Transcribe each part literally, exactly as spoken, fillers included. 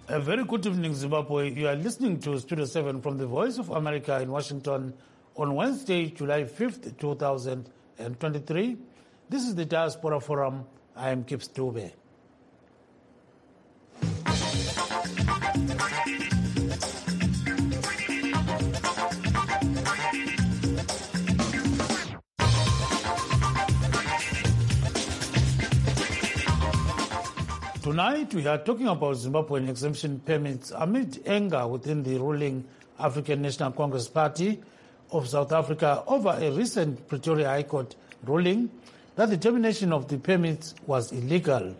A very good evening, Zimbabwe. You are listening to Studio seven from the Voice of America in Washington on Wednesday, July fifth, two thousand twenty-three. This is the Diaspora Forum. I am Kip Stube. Tonight, we are talking about Zimbabwean exemption permits amid anger within the ruling African National Congress Party of South Africa over a recent Pretoria High Court ruling that the termination of the permits was illegal.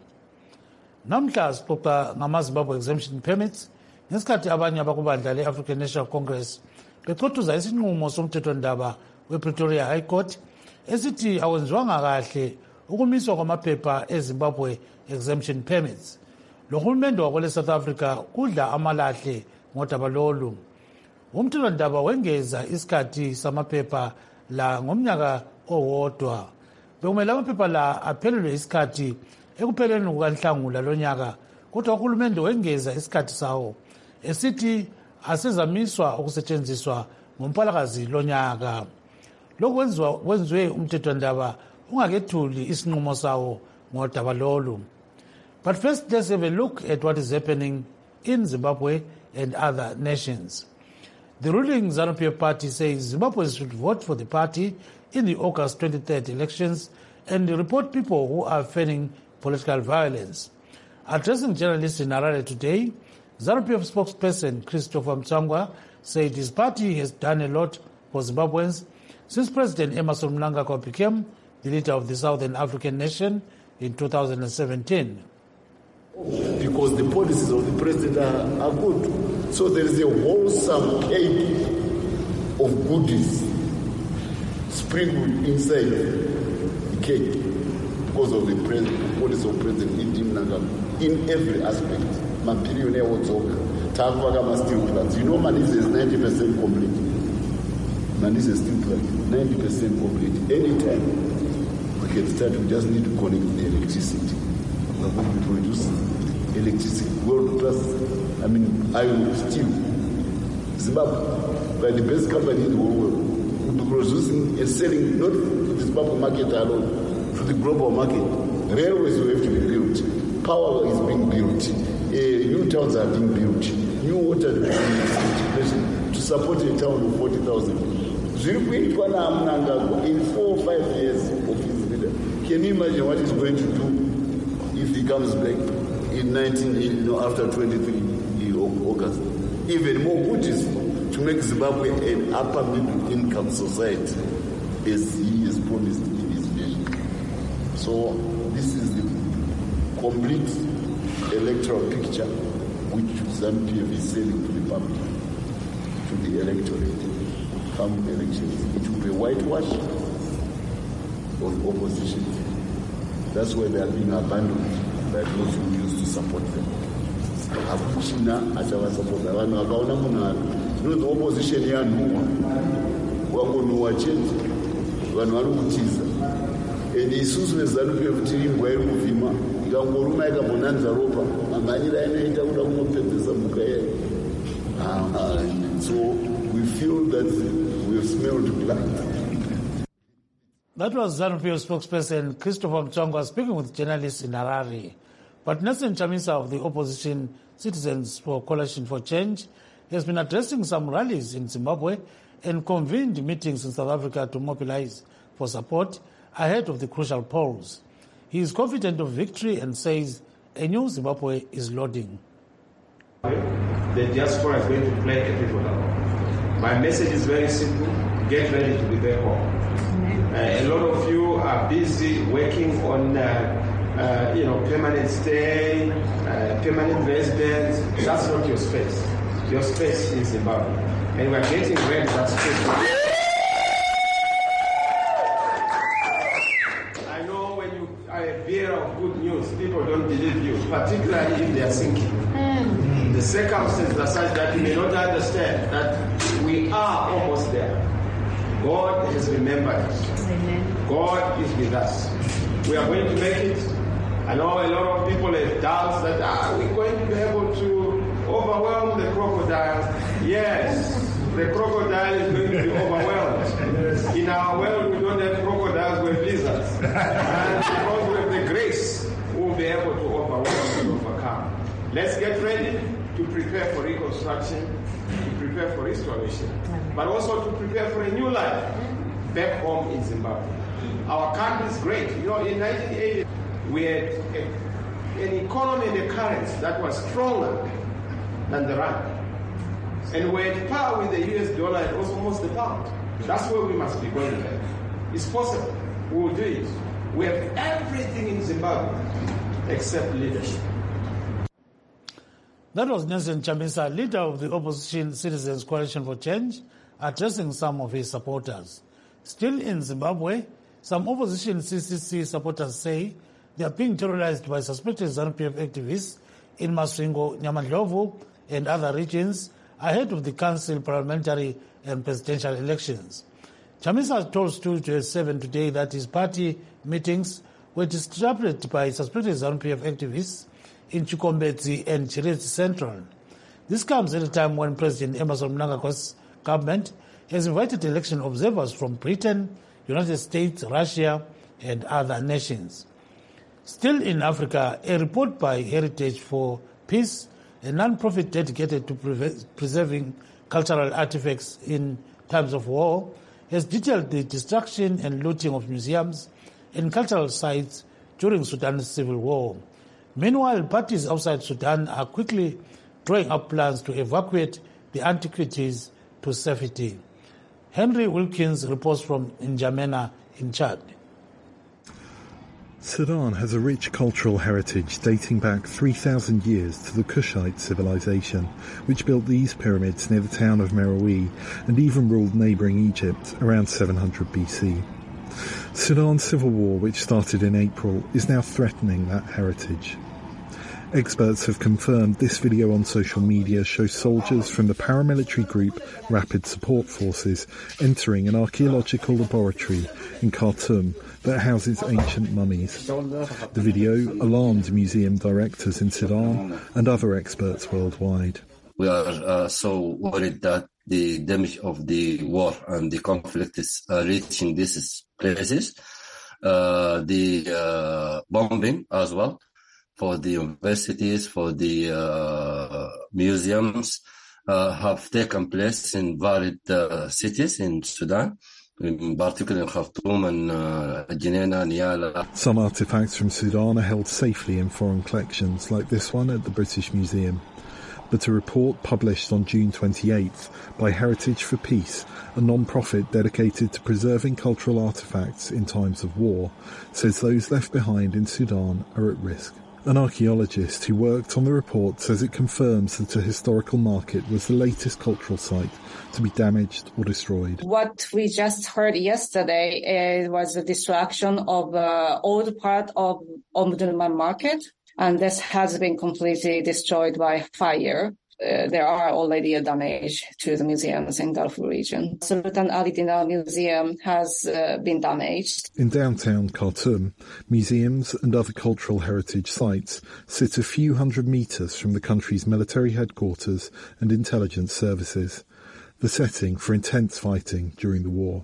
Namhla sixoxa ngama-Zimbabwe exemption permits ngesikhathi abanye abakubandla le-African National Congress bexothuza isinqumo somthethwandaba we-Pretoria High Court esithi awenziwanga kahle ukumiswa kwamaphepha eZimbabwe exemption permits. Lo hulumende wakwele South Africa kudla amalahle ngodaba lolu. Umthethwandaba wengeza isikhathi samaphepha la ngomnyaka owodwa. Bekumele amaphepha la aphelelwe isikhathi ekupheleni kukaNhlangula lonyaka, kodwa uhulumende wengeza isikhathi sawo esithi asezamiswa ukusetshenziswa ngoMpalakazi lonyaka. Lokhu kwenziwa kwenziwe umthethwandaba ungakethuli isinqumo sawo ngodaba lolu. But first, let's have a look at what is happening in Zimbabwe and other nations. The ruling ZANU-P F party says Zimbabweans should vote for the party in the August twenty-third elections and report people who are feigning political violence. Addressing journalists in Harare today, ZANU-P F spokesperson Christopher Mtsangwa said his party has done a lot for Zimbabweans since President Emmerson Mnangagwa became the leader of the Southern African nation in two thousand seventeen. Because the policies of the president are, are good. So there is a wholesome cake of goodies sprinkled inside the cake because of the president, policy of President Indim Nangam in every aspect. Mapiriyone wotsoka, takuvaka ma-steel plants. You know Manise is ninety percent complete. Manise steel plant, ninety percent complete. Anytime we can start, we just need to connect the electricity. We are going to produce electricity, world class, I mean, iron, steel. Zimbabwe, by the best company in the whole world, will be producing and selling not to the Zimbabwe market alone, to the global market. Railways will have to be built. Power is being built. Uh, new towns are being built. New water to support a town of forty thousand. In four or five years of his leader, can you imagine what he's going to do if he comes back in nineteen, you know, after twenty-three August? Even more goodies to make Zimbabwe an upper middle income society as he has promised in his vision. So this is the complete electoral picture which ZANU-P F is selling to the public, to the electorate. Come elections, it will be whitewash of opposition. That's why they are being abandoned by those who used to support them. Akuchina achawasapota vanhu vakaona munhu you know the opposition yanhuwa wangonhuwa chete vanhu vari kutiza and isusu neZANU-P F tiri ingwa iri kuvhima ikangoruma ikambonanza ropa mamhanyira inoita kuda kunopedzesa mhuka yeyo. So we feel that we have smelled blood. That was ZANU-P F spokesperson Christopher Mtsangwa speaking with journalists in Harare. But Nelson Chamisa of the opposition Citizens for Coalition for Change has been addressing some rallies in Zimbabwe and convened meetings in South Africa to mobilize for support ahead of the crucial polls. He is confident of victory and says a new Zimbabwe is loading. The diaspora is going to play a pivotal role. My message is very simple. Get ready to be back home. Uh, a lot of you are busy working on uh, uh, you know, permanent stay, uh, permanent residence. That's not your space. Your space is Zimbabwe. And we're getting ready that space. I know when you are a bearer of good news, people don't believe you, particularly if they are sinking. Mm. The circumstances are such that you may not understand that we are almost there. God has remembered us. Amen. God is with us. We are going to make it. I know a lot of people have doubts that are we going to be able to overwhelm the crocodile. Yes, the crocodile is going to be overwhelmed. In our world, we don't have crocodiles, we have lizards. And because we have the grace, we'll be able to overwhelm and overcome. Let's get ready to prepare for reconstruction, to prepare for restoration, but also to prepare for a new life back home in Zimbabwe. Our country is great. You know, in nineteen eighty, we had a, an economy and a currency that was stronger than the rand. And we're at par with the U S dollar and also almost the pound. That's where we must be going back. It's possible. We will do it. We have everything in Zimbabwe except leadership. That was Nelson Chamisa, leader of the opposition Citizens Coalition for Change, addressing some of his supporters. Still in Zimbabwe, some opposition C C C supporters say they are being terrorized by suspected ZANU P F activists in Masvingo, Nyamandlovu, and other regions ahead of the council, parliamentary, and presidential elections. Chamisa told Studio seven today that his party meetings were disrupted by suspected ZANU P F activists in Chikombetsi and Chirezi Central. This comes at a time when President Emmerson Mnangagwa's government has invited election observers from Britain, United States, Russia, and other nations. Still in Africa, a report by Heritage for Peace, a non-profit dedicated to pre- preserving cultural artifacts in times of war, has detailed the destruction and looting of museums and cultural sites during Sudan's civil war. Meanwhile, parties outside Sudan are quickly drawing up plans to evacuate the antiquities to safety. Henry Wilkins reports from N'Djamena in Chad. Sudan has a rich cultural heritage dating back three thousand years to the Kushite civilization, which built these pyramids near the town of Meroe and even ruled neighbouring Egypt around seven hundred B C. Sudan's civil war, which started in April, is now threatening that heritage. Experts have confirmed this video on social media shows soldiers from the paramilitary group Rapid Support Forces entering an archaeological laboratory in Khartoum that houses ancient mummies. The video alarmed museum directors in Sudan and other experts worldwide. We are uh, so worried that the damage of the war and the conflict is uh, reaching these places. Uh, the uh, bombing as well for the universities, for the uh, museums, uh, have taken place in varied uh, cities in Sudan, in particular in Khartoum and uh, Jenin, Niala. Some artefacts from Sudan are held safely in foreign collections, like this one at the British Museum. But a report published on June twenty-eighth by Heritage for Peace, a non-profit dedicated to preserving cultural artefacts in times of war, says those left behind in Sudan are at risk. An archaeologist who worked on the report says it confirms that a historical market was the latest cultural site to be damaged or destroyed. What we just heard yesterday uh, was the destruction of the old part of Omdurman market, and this has been completely destroyed by fire. Uh, there are already a damage to the museums in Darfur region. Sultan Ali Dinar Museum has uh, been damaged. In downtown Khartoum, museums and other cultural heritage sites sit a few hundred metres from the country's military headquarters and intelligence services, the setting for intense fighting during the war.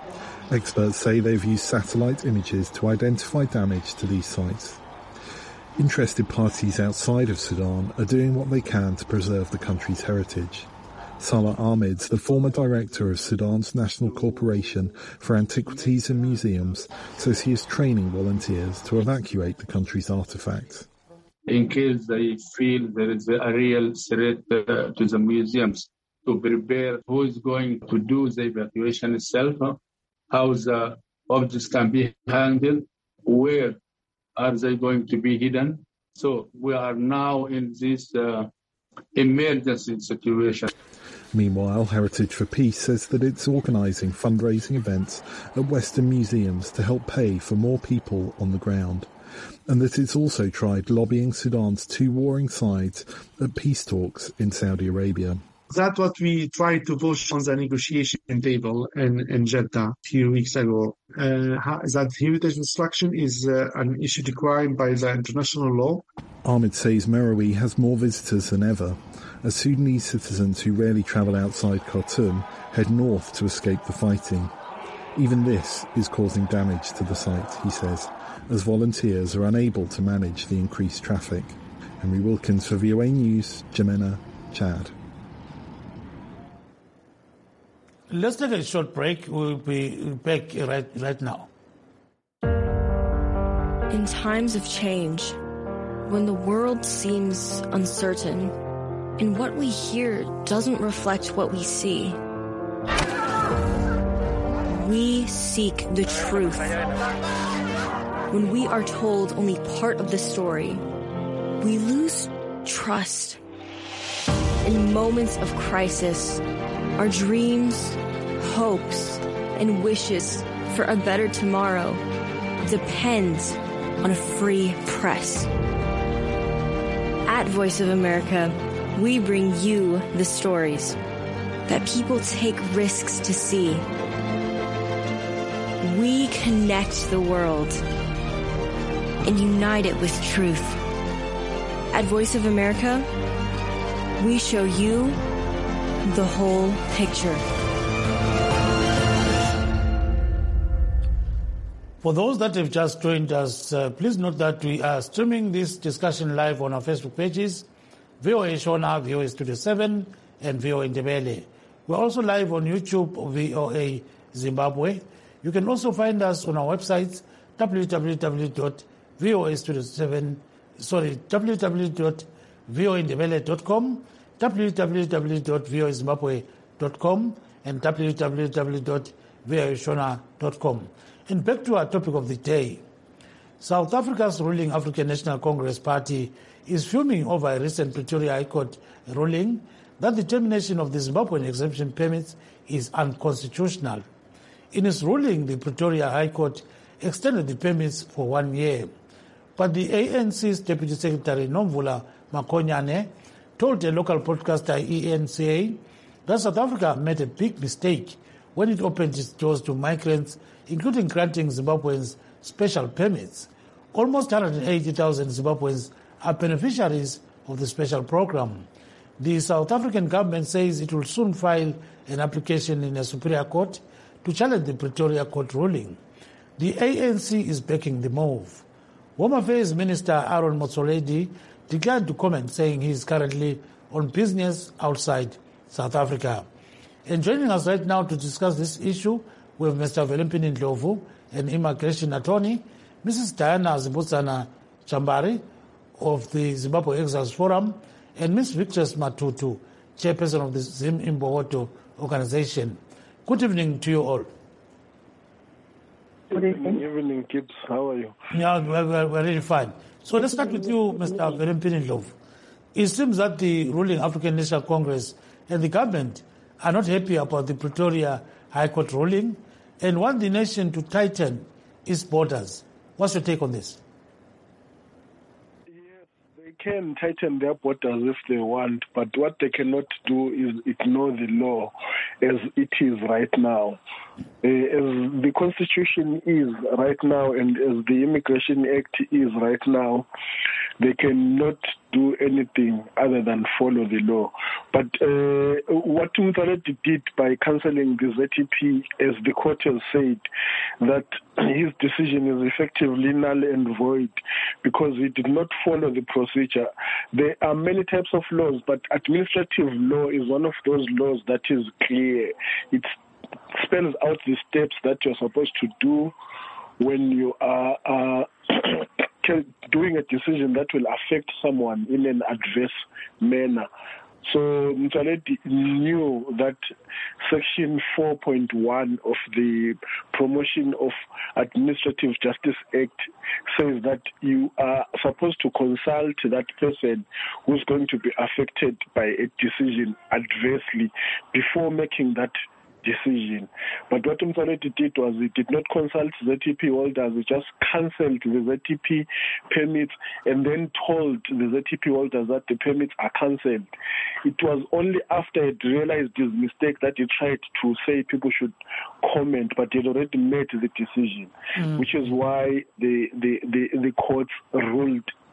Experts say they've used satellite images to identify damage to these sites. Interested parties outside of Sudan are doing what they can to preserve the country's heritage. Salah Ahmed, the former director of Sudan's National Corporation for Antiquities and Museums, says he is training volunteers to evacuate the country's artefacts. In case they feel there is a real threat uh, to the museums, to prepare who is going to do the evacuation itself, how the objects can be handled, where are they going to be hidden? So we are now in this uh, emergency situation. Meanwhile, Heritage for Peace says that it's organising fundraising events at Western museums to help pay for more people on the ground, and that it's also tried lobbying Sudan's two warring sides at peace talks in Saudi Arabia. That's what we tried to push on the negotiation table in, in Jeddah a few weeks ago. Uh, that heritage destruction is uh, an issued crime by the international law. Ahmed says Meroe has more visitors than ever, as Sudanese citizens who rarely travel outside Khartoum head north to escape the fighting. Even this is causing damage to the site, he says, as volunteers are unable to manage the increased traffic. Henry Wilkins for V O A News, N'Djamena, Chad. Let's take a short break. We'll be back right, right now. In times of change, when the world seems uncertain and what we hear doesn't reflect what we see, we seek the truth. When we are told only part of the story, we lose trust. In moments of crisis, our dreams, hopes, and wishes for a better tomorrow depends on a free press. At Voice of America, we bring you the stories that people take risks to see. We connect the world and unite it with truth. At Voice of America, we show you the whole picture. For those that have just joined us, uh, please note that we are streaming this discussion live on our Facebook pages, V O A Shona, V O A Studio seven, and V O A Ndebele. We're also live on YouTube, V O A Zimbabwe. You can also find us on our websites, w w w dot v o a studio seven, sorry, w w w dot v o a ndebele dot com, w w w dot v o a zimbabwe dot com, and w w w dot v o a shona dot com. And back to our topic of the day. South Africa's ruling African National Congress Party is fuming over a recent Pretoria High Court ruling that the termination of the Zimbabwean exemption permits is unconstitutional. In its ruling, the Pretoria High Court extended the permits for one year. But the A N C's Deputy Secretary Nomvula Makonyane told a local broadcaster E N C A that South Africa made a big mistake when it opened its doors to migrants, including granting Zimbabweans special permits. Almost one hundred eighty thousand Zimbabweans are beneficiaries of the special program. The South African government says it will soon file an application in a Superior Court to challenge the Pretoria Court ruling. The A N C is backing the move. Home Affairs Minister Aaron Motsoaledi declined to comment, saying he is currently on business outside South Africa. And joining us right now to discuss this issue, we have Mister Velimpini Ndlovu, an immigration attorney, Missus Diana Zibutsana Chambari of the Zimbabwe Exiles Forum, and Miz Victress Matutu, chairperson of the Zim Imbowoto organization. Good evening to you all. Good evening. Good evening, Gibbs. How are you? Yeah, we're, we're, we're really fine. So let's start with you, Mister Velimpini Ndlovu. It seems that the ruling African National Congress and the government are not happy about the Pretoria High Court ruling and want the nation to tighten its borders. What's your take on this? Yes, they can tighten their borders if they want, but what they cannot do is ignore the law as it is right now. Uh, as the Constitution is right now and as the Immigration Act is right now, they cannot do anything other than follow the law. But uh, what Muthareti did by cancelling the Z T P, as the court has said, that his decision is effectively null and void because he did not follow the procedure. There are many types of laws, but administrative law is one of those laws that is clear. It spells out the steps that you're supposed to do when you are uh, doing a decision that will affect someone in an adverse manner. So Muthareti knew that Section four point one of the Promotion of Administrative Justice Act says that you are supposed to consult that person who's going to be affected by a decision adversely before making that decision. But what Muthareti did was he did not consult Z T P holders, he just cancelled the Z T P permits and then told the Z T P holders that the permits are cancelled. It was only after he realized his mistake that he tried to say people should comment, but he had already made the decision, mm. which is why the, the, the, the courts ruled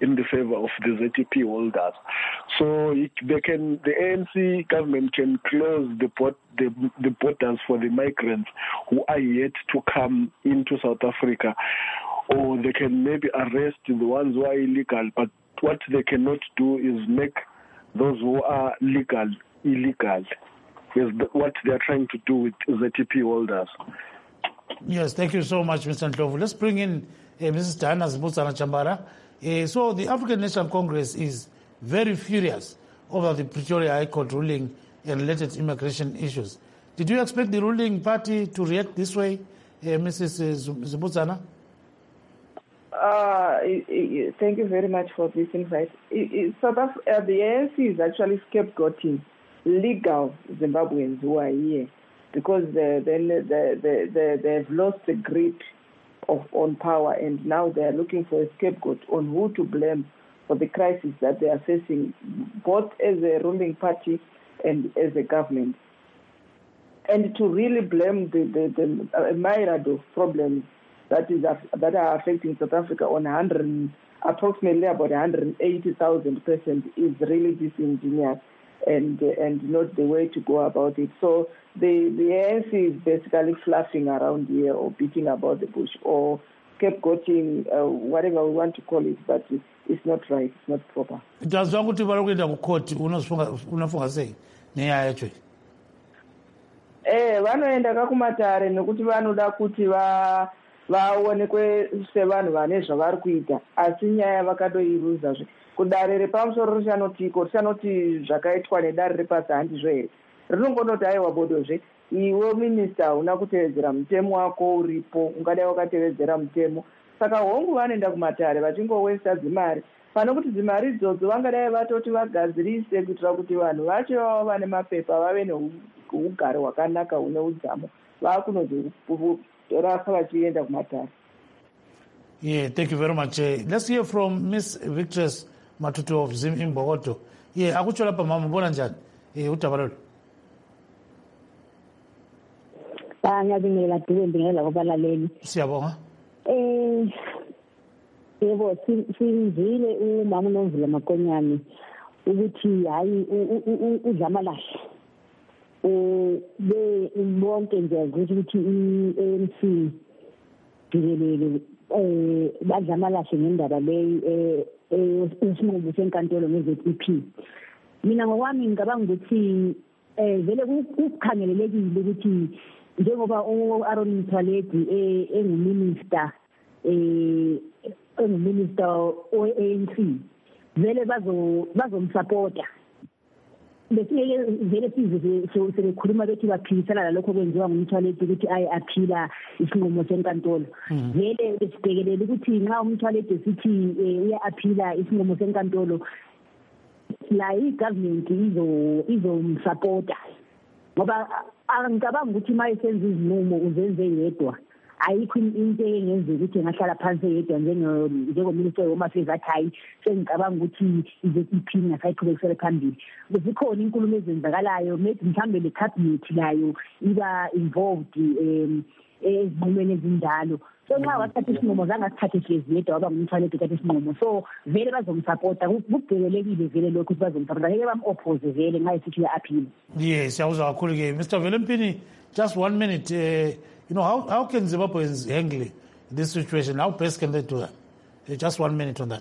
in the favor of the Z T P holders. So it, they can, the A N C government can close the, port, the, the borders for the migrants who are yet to come into South Africa, or they can maybe arrest the ones who are illegal, but what they cannot do is make those who are legal illegal. Is what they are trying to do with Z T P holders. Yes, thank you so much, Mister Ndlovu. Let's bring in uh, Missus Diana Zibutsana Chambara. Uh, so the African National Congress is very furious over the Pretoria High Court ruling and related immigration issues. Did you expect the ruling party to react this way, uh, Missus Zibutsana? Uh, thank you very much for this invite. South Africa, uh, the A N C is actually scapegoating legal Zimbabweans who are here because they, they, they, they, they've lost the grip of on power, and now they are looking for a scapegoat on who to blame for the crisis that they are facing, both as a ruling party and as a government. And to really blame the, the, the a myriad of problems that is that are affecting South Africa on one hundred, approximately about one hundred eighty thousand persons is really disingenuous and and not the way to go about it. So the, the A N C is basically fluffing around here or beating about the bush or scapegoating, uh, whatever we want to call it, but it's not right, it's not proper. Ndazwa kuti vari kuenda kukoti unofunga sei nenyaya yacho? Eh, vanoenda kakumatare nekuti vanoda kuti va vaonekwe sevanhu vane zvavari kuita, asi nyaya vakadoiruzazve. Kudare repamusoro richanotiko richanoti zvakaitwa nedare repasi handizvo here, rinongonoti aiwa bodozve iwe minista una kutevedzera mutemo wako uripo, ungadai wakatevedzera mutemo. Saka hongu vanoenda kumatare vachingowesta dzimari, pano kuti dzimari idzodzo vangadai vatoti vagadzirise kuitira kuti vanhu vacho vava vane mapepa vave neugaro hwakanaka hune udzamu, vakunozorasa vachienda kumatare. Yeah, thank you very much. Uh, let's hear from Miss Victress Matutu of Zim Imbogoto. Yeah, akuchola pa mama mbona njani? Eh, utabalolo. Ngiyabingelela duwe ngiyela kubalaleli. Siyabonga. Eh yebo sinzile umama uNovula Makonyane ukuthi hayi udlamalahle. Eh be bonke nje ukuthi i-A N C dilelele eh badlamalahle ngendaba leyi eh esinqumo senkantolo nge-Z T P. Mina ngokwami ngicabanga ukuthi eh vele kukhangelelekile ukuthi njengoba u-Aaron Motsoaledi enguminister eh enguminister we-A N C vele bazomsupporta. Besike vele size sebekhuluma bethi baphilisana lalokho kwenziwa nguMtsoaledi ukuthi aye aphila isinqumo senkantolo. Vele besibhekelele ukuthi nxa uMtsoaledi esithi uya-aphila isinqumo senkantolo, la i-government izomsupporta. Ngoba angicabanga ukuthi uma esenza izinqumo uzenze yedwa, ayikho into engenza ukuthi ngahlala phansi yedwa njengominister wehome affairs athi hayi sengicabanga ukuthi i-Z T P ngasayiqhubekisele phambili. Zikhona inkulumo ezenzakalayo, maybe mhlawumbe le cabinet layo iba involved um ezinqumweni ezinjalo. So nxa wathatha isinqumo zangasithathe hlezi yedwa waba ngumthwaledi uthatha isinqumo, so vele bazomsupporta. Kubhekelekile vele lokhu ukuthi bazomsupporta, ngeke bam-oppose vele nxa esithi uya-aphila. Yes, siyawuzwa kakhulu-ke. Mister Velempini, just one minute. Uh, you know, how, how can Zimbabweans handle this situation? How best can they do that? Uh, just one minute on that.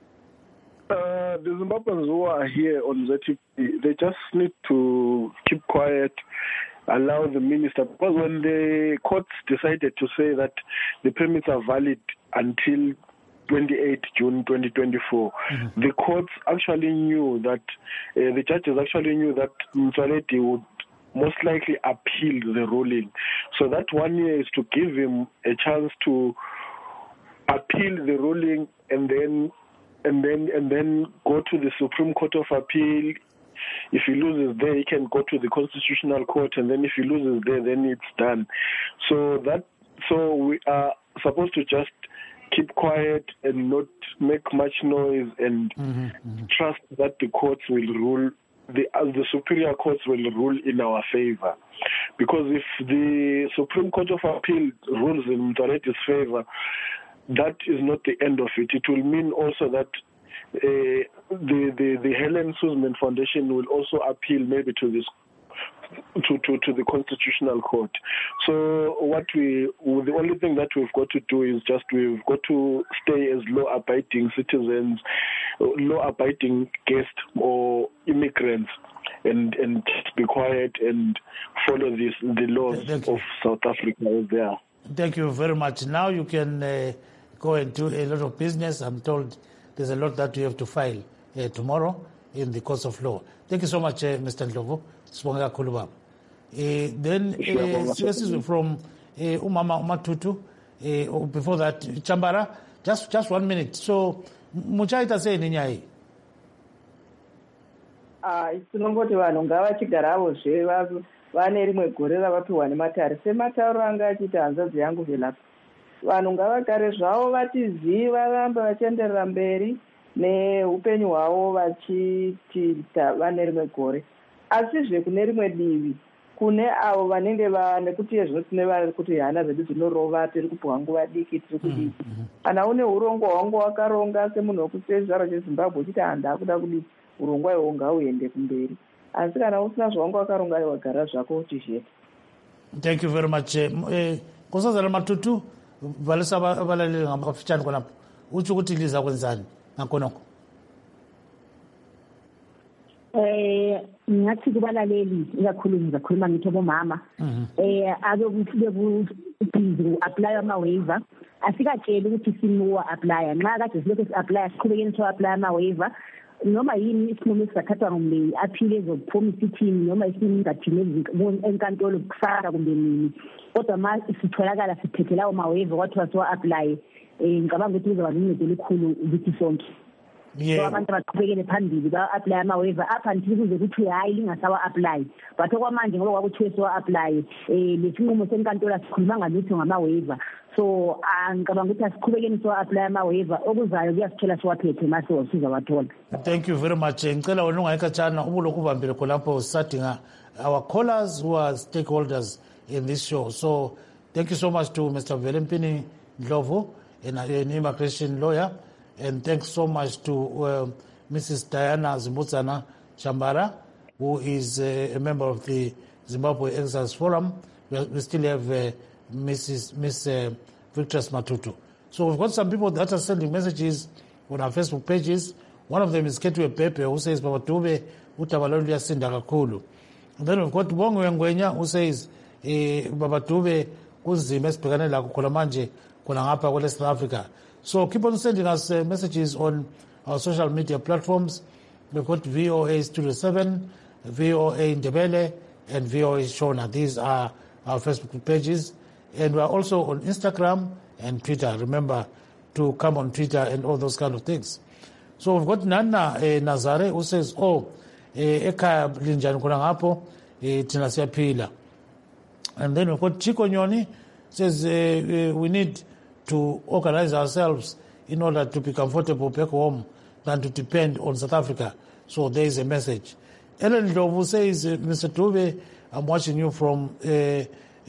Uh, the Zimbabweans who are here on Z T P, they just need to keep quiet, allow the minister, because when the courts decided to say that the permits are valid until twenty-eighth of June twenty twenty-four, mm-hmm. the courts actually knew that, uh, the judges actually knew that Motsoaledi would most likely appeal the ruling. So that one year is to give him a chance to appeal the ruling and then and then and then go to the Supreme Court of Appeal. If he loses there, he can go to the Constitutional Court, and then if he loses there, then it's done. So that so we are supposed to just keep quiet and not make much noise and mm-hmm, mm-hmm. trust that the courts will rule. The, uh, the superior courts will rule in our favor. Because if the Supreme Court of Appeal rules in Motsoaledi's favor, that is not the end of it. It will mean also that uh, the, the, the Helen Suzman Foundation will also appeal maybe to this to, to, to the Constitutional Court. So what we, the only thing that we've got to do is just we've got to stay as law-abiding citizens, law-abiding guests or immigrants, and, and be quiet and follow this, the laws of South Africa as they are. Thank you very much. Now you can uh, go and do a lot of business. I'm told there's a lot that you have to file uh, tomorrow in the course of law. Thank you so much, uh, Mister Ndlovu. Uh, then uh, this is from uh, Umama Umatutu. Uh, before that, Chambara, just just one minute. So, muchaita say ninyai. Ah, tinongoti vanhu ngavachigarawo zve vane rimwe gore ravapiwa nematare sematauro anga achiti hanzvadzi yangu velapa. Vanhu ngavagare zvavo vatizivi varambe vachienderera mberi neupenyu hwavo vachiti vane rimwe gore. Asizve kune rimwe divi kune avo vanenge nekuti zvino tine vari kuti hana zvedu dzinorova tiri kupuwa nguva diki tiri kudiki. Kana une urongo hwangu wakaronga semunhu wekusezvaro chezimbabwe uchiti handa kuda kudiki urongwa ihwo ngauende kumberi. Asi kana usina zvawangu wakaronga wagara zvako uchizveta. Thank you very much. Nkosazana Matutu valisa valaleli ngamafichani konapo. Uchi kuti liza kwenzani nakonoko. Eh ngathi kubalaleli ikakhulu ngizakhuluma ngithobo mama eh ake kufike ku apply ama waiver asikatshela ukuthi simuwa apply nxa kade silokho si apply siqhubekeni so apply ama waiver noma yini isinqumo esakhathwa ngumlimi aphile ezopromise team noma isinqumo ingathini enkantolo kusara kumbe nini kodwa manje sitholakala siphethe lawo ma waiver kwathiwa so apply eh ngicabanga ukuthi kuzoba luncedo olukhulu ukuthi sonke. So abantu baqhubekele phambili ba-apply ama-waiver up until kuze kuthi hayi lingasawa-apply but okwamanje ngoba kwakuthiwe siwa-apply um lesinqumo senkantolo sikhuluma ngalutho ngama-waiver so ngicabanga ukuthi asiqhubekeni siwa-apply ama-waiver okuzayo kuyasithola siwaphethe mase sizawathola. Thank you very much. Ngicela wena ungayikhatshana ubulokhu ubambile khonapho sisadinga our callers who are stakeholders in this show. So thank you so much to Mister Velempini Ndlovu, an immigration lawyer. And thanks so much to uh, Missus Diana Zimbudzana Chambara, who is uh, a member of the Zimbabwe Exiles Forum. We, we still have uh, Missus Miss Uh, Victress Matutu. So we've got some people that are sending messages on our Facebook pages. One of them is Ketwe Pepe, who says, Baba Tube, Utabalolya Sinda Kakulu. And then we've got Bongwe Ngwenya, who says, eh, Baba Tube, Kunzime Speganela Kukolamanje, Kunangapa, West Africa. So keep on sending us uh, messages on our social media platforms. We've got V O A Studio seven, V O A Ndebele, and V O A Shona. These are our Facebook pages. And we're also on Instagram and Twitter. Remember to come on Twitter and all those kind of things. So we've got Nana uh, Nazare, who says, oh, Eka Linjan Kunangapo, Tinasia Pila. And then we've got Chico Nyoni, says uh, uh, we need to organize ourselves in order to be comfortable back home than to depend on South Africa. So there is a message. Ellen Ndlovu says, uh, Mister Tube, I'm watching you from uh,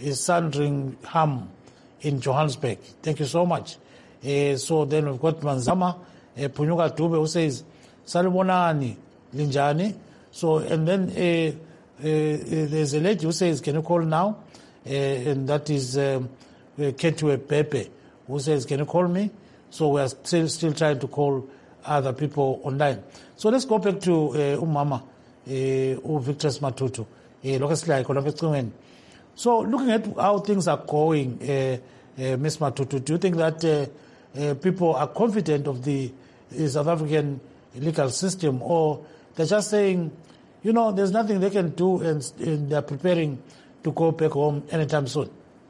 Sandringham in Johannesburg. Thank you so much. Uh, so then we've got Manzama, uh, Punyuka Tube, who says, Salibonani, Linjani. So, and then uh, uh, there's a lady who says, can you call now? Uh, and that is um, uh, Ketwe Pepe, who says, can you call me? So we are still still trying to call other people online. So let's go back to uh, Umama, uh, Victress Matutu. Uh, so looking at how things are going, uh, uh, Miss Matutu, do you think that uh, uh, people are confident of the uh, South African legal system, or they're just saying, you know, there's nothing they can do and, and they're preparing to go back home anytime soon?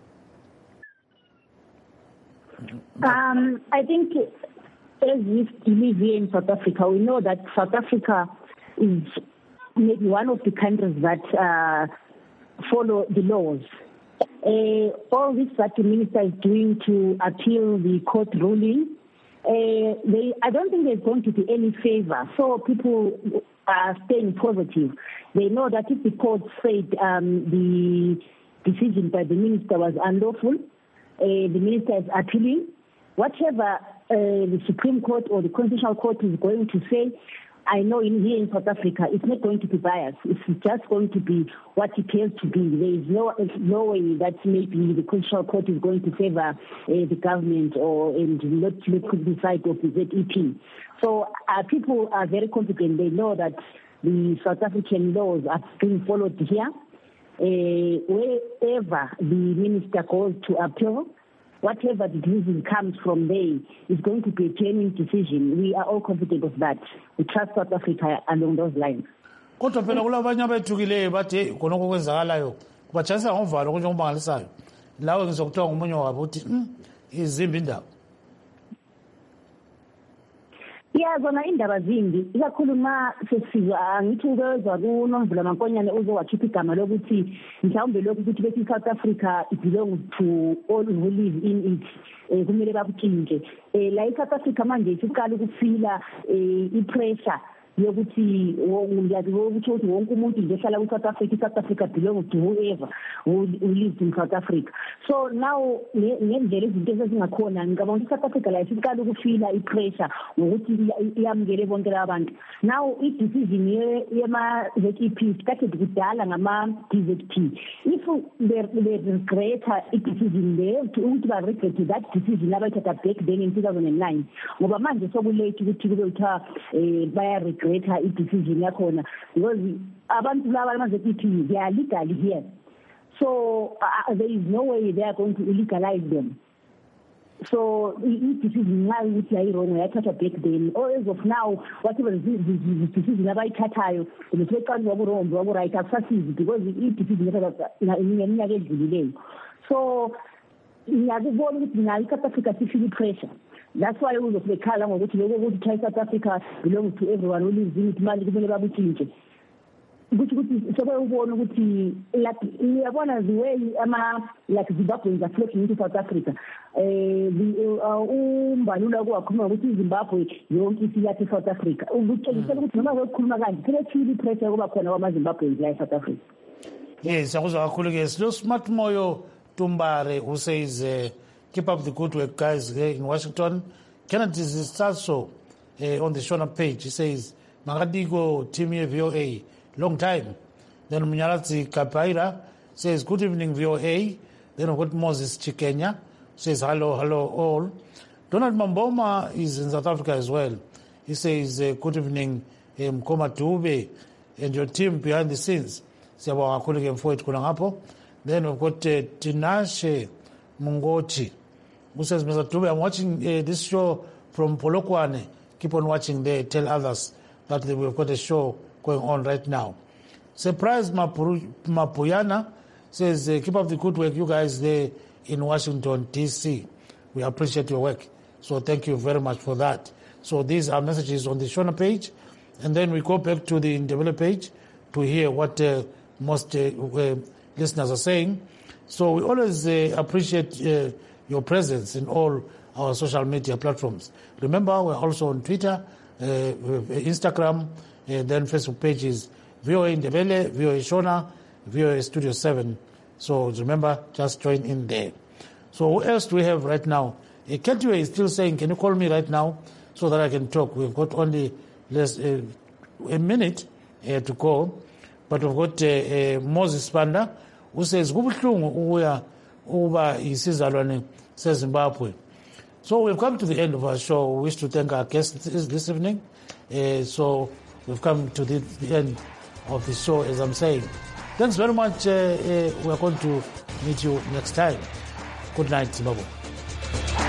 Um, I think as we live here in South Africa, we know that South Africa is maybe one of the countries that uh, follow the laws. Uh, all this that the minister is doing to appeal the court ruling, uh, they, I don't think there's going to be any favor. So people are staying positive. They know that if the court said um, the decision by the minister was unlawful, Uh, the minister is appealing. Whatever the Supreme Court or the Constitutional Court is going to say, I know in here in South Africa, it's not going to be biased. It's just going to be what it has to be. There is no, no way that maybe the Constitutional Court is going to favor uh, the government or and not look to the side of the Z E P. So uh, people are very confident. They know that the South African laws are being followed here. Uh, wherever the minister goes to appeal, whatever the decision comes from there is going to be a genuine decision. We are all confident of that. We trust South Africa along those lines. Kodwa phela kulabanye abethukileyo bathi khonoko kwenzakalayo kubatshayisa ngomvalo konje okumangalisayo lawe ngizokuthiwa ngomunye wabo uthi izimbi indaba. Yeah, zona indaba zimbi ikakhulu ma sesizwa ngithi ukezwa kuNomvula Mankonyane uzowakhipha igama lokuthi mhlawumbe lokhu ukuthi bethi South Africa belongs to all who live in it kumele bakutshintshe la eSouth Africa manje isiqala ukufila ipressure yokuthi ukuthi wonke umuntu nje ehlala ku-South Africa, South Africa belongs to whoever who lives in South Africa. So now ngendlela izinto esezingakhona ngicabanga ukuthi South Africa la isiqala ukufila ipressure ngokuthi iyamukele bonke abantu. Now i-decision yema-Z E P started kudala ngama-D Z P. If they regret i-decision there ukuthi ba-regret that decision abayithatha back then in two thousand nine ngoba manje sokulate ukuthi kube kuthiwa baya greater decision yakhona because abantu laba ama-Z E P they are legal here, so uh, there is no way they are going to illegalize them. So i-decision nxa ukuthi ayirong yathathwa back then, or as of now whatever the decision abayithathayo beseqala wakurong wakuright akusasizi because i-decision yathathwa iminyaka edlulileyo. So ngiyakubona ukuthi nayo i-South Africa sifile pressure. That's why we was bekhala ngokuthi lokho ukuthi South Africa belongs to everyone who lives in it, manje kumele babutshintshe ukuthi ukuthi sebeyibona ukuthi like uyabona the way ama like Zimbabweans are flocking into South Africa. Eh umbalula kwakhuluma ukuthi Zimbabwe yonke isiyathi South Africa ukutshengisa ukuthi noma ukukhuluma kanje selethile pressure kuba khona kwamaZimbabweans la eSouth Africa. Yes, akuzwa kakhulu ke silo Smart Moyo Tumbare who says uh, keep up the good work, guys, here in Washington. Kennedy is also uh, on the Shona page. He says, Magadigo, team here, V O A, long time. Then Munyalazi Kapaira says, good evening, V O A. Then we've got Moses Chikenya, says, hello, hello, all. Donald Mamboma is in South Africa as well. He says, uh, good evening, Mkoma Tube, and your team behind the scenes. Then we've got uh, Tinashe Mungoti, who says, Mister Tube, I'm watching uh, this show from Polokwane. Keep on watching there. Tell others that we've got a show going on right now. Surprise Mapuyana says, uh, keep up the good work, you guys there in Washington, D C. We appreciate your work. So thank you very much for that. So these are messages on the Shona page. And then we go back to the Ndebele page to hear what uh, most uh, uh, listeners are saying. So we always uh, appreciate uh, your presence in all our social media platforms. Remember, we're also on Twitter, uh, Instagram, uh, then Facebook pages, V O A Ndebele, V O A Shona, V O A Studio seven. So remember, just join in there. So what else do we have right now? Uh, Ketway is still saying, can you call me right now so that I can talk? We've got only less uh, a minute uh, to go. But we've got uh, uh, Moses Panda, who says, uba isizalwane seZimbabwe. So we've come to the end of our show. We wish to thank our guests this evening. Uh, so we've come to the, the end of the show, as I'm saying. Thanks very much. Uh, uh, we're going to meet you next time. Good night, Zimbabwe.